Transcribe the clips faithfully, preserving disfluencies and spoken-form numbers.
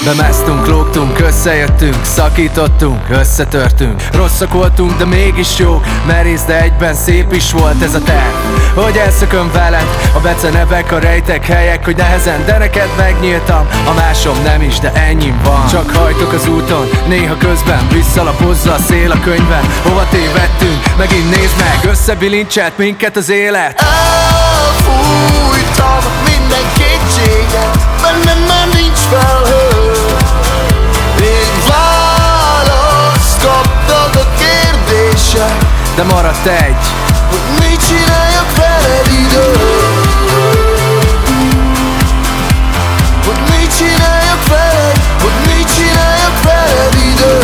Bemásztunk, lógtunk, összejöttünk, szakítottunk, összetörtünk. Rosszak voltunk, de mégis jók, merész, de egyben szép is volt ez a terv. Hogy elszököm veled, a becenevek, a rejtek helyek, hogy nehezen, de neked megnyíltam. A másom nem is, de ennyim van. Csak hajtok az úton, néha közben visszalapozza a szél a könyvben. Hova tévedtünk, megint nézd meg, összebilincselt minket az élet. Elfújtam minden kétséget, bennem már nincs felhő. Én választ kaptak a kérdések, de maradt egy, hogy mit csináljak veled idő. Hogy mit csináljak veled, hogy mit csináljak veled idő.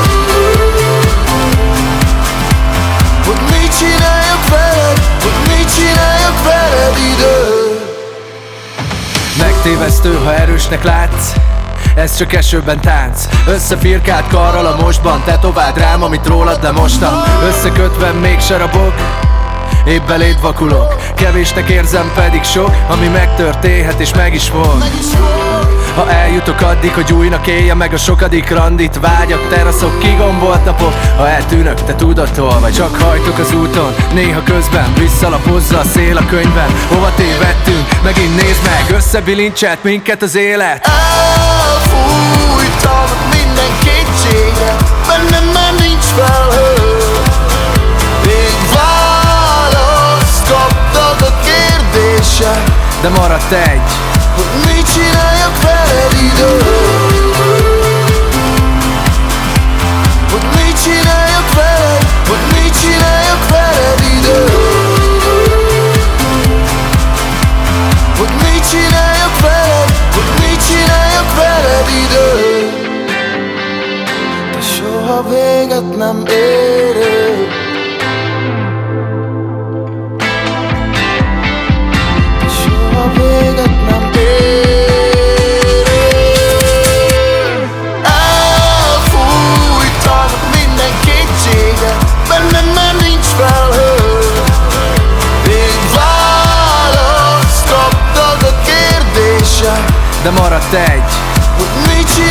Hogy mit csináljak veled, hogy mit csináljak veled idő. megtévesztő, ha erősnek látsz, ez csak esőben tánc. Összefirkált karral a mostban, tetováld rám, amit rólad lemostam. Összekötve még sarabok, épp beléd vakulok. Kevésnek érzem, pedig sok, ami megtörténhet és meg is fog. Ha eljutok addig, hogy újnak élje meg a sokadik randit. Vágyak, teraszok, kigombolt napok. Ha eltűnök, te tudod hol vagy. Csak hajtok az úton, néha közben visszalapozza a szél a könyvben. Hova tévedtünk, megint nézd meg, összebilincselt minket az élet. Elfújtam minden kétséget, bennem már nincs felhő. Én választ kaptak a kérdések, de maradt egy, hogy mit csináljak veled idő. Hogy mit csináljak veled, hogy mit csináljak veled idő. Hogy mit csináljak veled, hogy mit csináljak veled idő. De soha véget nem érő. De soha véget nem érő. Elfújtam minden kétséget, bennem már nincs felhő. Én választ kaptak a kérdések, de maradt egy, hogy mit